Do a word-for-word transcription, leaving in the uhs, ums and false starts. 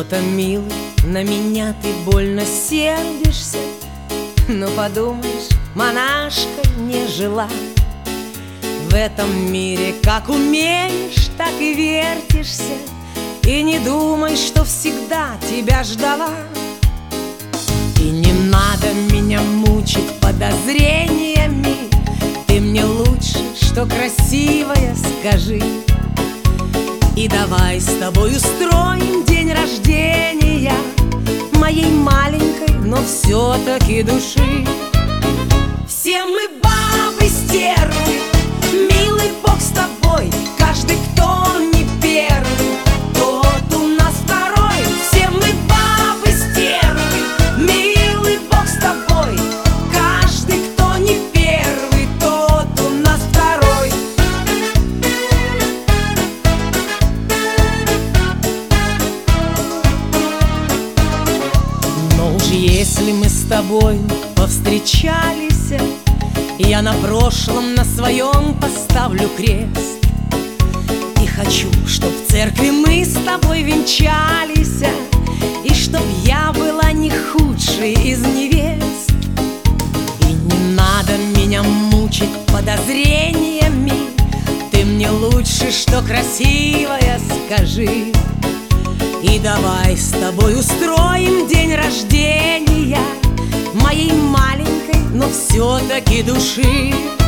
Что-то, милый, на меня ты больно сердишься. Но подумаешь, монашка не жила. В этом мире как умеешь, так и вертишься. И не думай, что всегда тебя ждала. И не надо меня мучить подозрениями. Ты мне лучше, что красивая, скажи. И давай с тобой устроим день рождения моей маленькой, но все-таки души. Все мы бабы стервы, милый Бог с тобой. Каждый, кто не первый, тот у нас второй. Все мы бабы стервы, милый Бог с тобой. Каждый, кто не первый, тот у нас второй. Но уж если мы с тобой повстречались, я на прошлом, на своем поставлю крест. И хочу, чтоб в церкви мы с тобой венчались, и чтоб я была не худшей из невест. И не надо меня мучить подозрениями. Ты мне лучше, что красивая, скажи. И давай с тобой устроим день рождения моей маленькой, но все-таки души.